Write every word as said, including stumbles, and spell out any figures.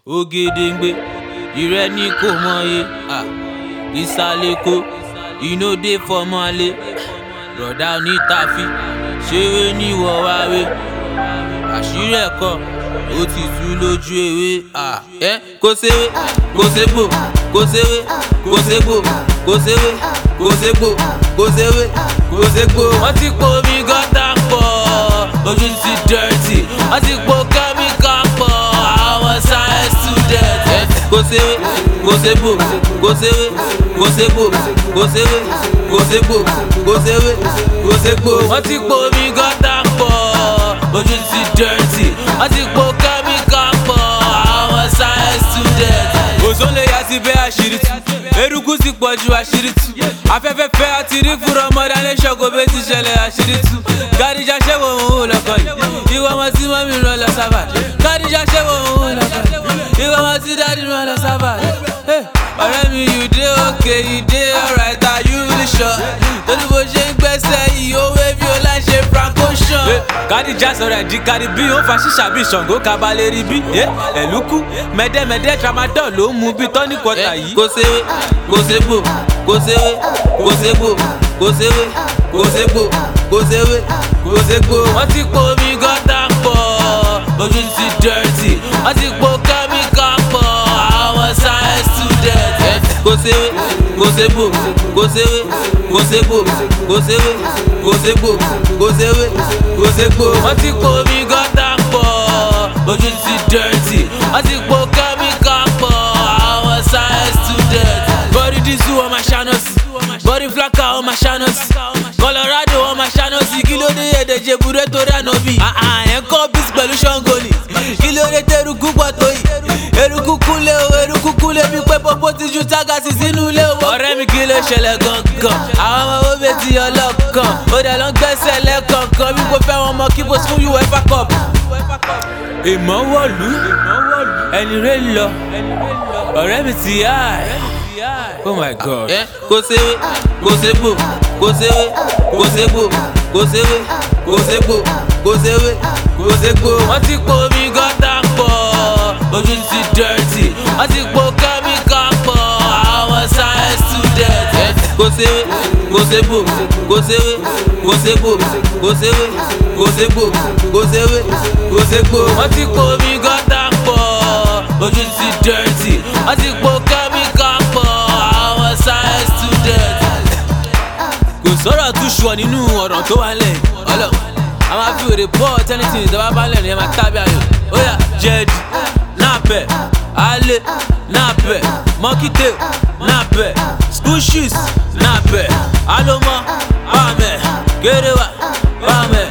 Ògèdèngbé, ìrẹ́ ní kò mọye, ah, ìsàlẹ̀ Èkó, iná dé fọmọlé, rọ̀dá onítàfí, ṣeré níwọ̀ wáwé, àṣírí ẹ̀kọ́, ó ti tú lójú ewé, ah, ẹ́ kò séwé, kò ségbò, kò séwé, kò ségbò, kò séwé, kò ségbò, kò séwé, kò ségbò. Wọ́n ti po omi gọ́tà pọ̀, ojú ti dirty, wọ́n ti po kẹ́míkà pọ̀, àwọn science students. Ẹ́ kò séwé, kò ségbò, kò séwé, kò ségbò, kò séwé, kò ségbò, kò séwé, kò ségbò. Wọ́n ti po omi gọ́tà pọ̀, ojú ti dirty, wọ́n ti po kẹ́míkà pọ̀, àwọn science students. Òṣòlè yà ti bẹ́ àṣírí tú, eruku ti pọ̀ ju àṣírí tú, afẹ́fẹ́ fẹ́ àti rí fúnra ọmọdé alẹ́ ṣọ́kò bẹ́ẹ̀ ti ṣẹlẹ̀ àṣírí tú. Kádìjà ṣẹ́wọ̀ òun lọ́kọ̀ yìí, ìwọ ọmọ tí mọ́mí rán lọ sábà. Kádìjà ṣẹ́wọ̀ òun lọ́kọ̀ yìí, ìwọ ọmọ tí dádì rán lọ sábà. Ọ̀rẹ́ mi, you dey okay, you dey alright, are you really sure? Torí bó ṣe ń gbẹ́sẹ̀ yìí, ó wé bí ó láì ṣe Franco Sean. Kádìjà sọ̀rọ̀ ẹ̀dí kárí bí ó fa ṣíṣà bí Ṣàngó kabalẹ̀ rí bí. Ẹ̀lúkú mẹ́dẹ́mẹ́dẹ́ tramadol ló ń mu bí tọ́ní kọta yìí. Kò séwé, kò ségbò, kò séwé, kò ségbò, kò séwé, kò ségbò, kò séwé, kò ségbò. Wọ́n ti po omi gọ́tà pọ̀, ojú ti dirty, wọ́n ti po kẹ́míkà pọ̀, àwọn science students. Kò séwé, kò ségbò, kò séwé, kò ségbò, kò séwé, kò ségbò, kò séwé, kò ségbò. Wọ́n ti po omi gọ́tà pọ̀, ojú ti dirty, wọ́n ti po kẹ́míkà pọ̀, àwọn science students. Body diesel on my channels, body flacker on my channels, Colorado on my channels. Kí ló dé èdè jebure tó rẹ̀ nà bí? Ẹ̀ ń kọ́ bísí pẹ̀lú Ṣàngó ni. Kí ló dé tẹ́rùkú pọ̀ tó yìí? Eruku kúnlé o, eruku kúnlé bí pé pọ́pọ́ ti ju tágàsì sínú ilé o. Ọ̀rẹ́ mi, kí ló ṣẹlẹ̀ gangan? Àwọn ọmọ owó bẹ́ẹ̀ ti ọlọ́kan, ó dẹ̀ lọ ń gbẹ́sẹ̀ lẹ́kọ̀ọ̀kan bí kò fẹ́ wọn mọ kí bó fún UEFA Cup. Ìmọ̀ wọ̀lú, ẹni rẹ̀ lọ, ọ̀rẹ́ mi ti yá ẹ̀. Oh my God. Kò séwé, kò ségbò, kò séwé, kò ségbò, kò séwé, kò ségbò, kò séwé, kò ségbò. Wọ́n ti po omi gọ́tà pọ̀, ojú ti dirty, wọ́n ti po kẹ́míkà pọ̀, àwọn science students. Kò séwé, kò ségbò, kò séwé, kò ségbò, kò séwé, kò ségbò, kò séwé, kò ségbò. Wọ́n ti po omi gọ́tà pọ̀, ojú ti dirty, wọ́n ti po kẹ́míkà pọ̀, àwọn science students. Kò sọ̀rọ̀ tún ṣùọ́ nínú ọ̀rọ̀ tó wà lẹ̀ ọlọ́. A máa fi òde bọ́ tẹ́nitì ìjọba bá lẹ̀ ní ẹ máa tábí ayò. Ó yá jẹ́ẹ̀dì, náàpẹ̀, alẹ́, náàpẹ̀, mọ́kítẹ́, náàpẹ̀, school shoes, náàpẹ̀, alọ́mọ, bámẹ̀, gẹ́rẹ́wà, bámẹ̀.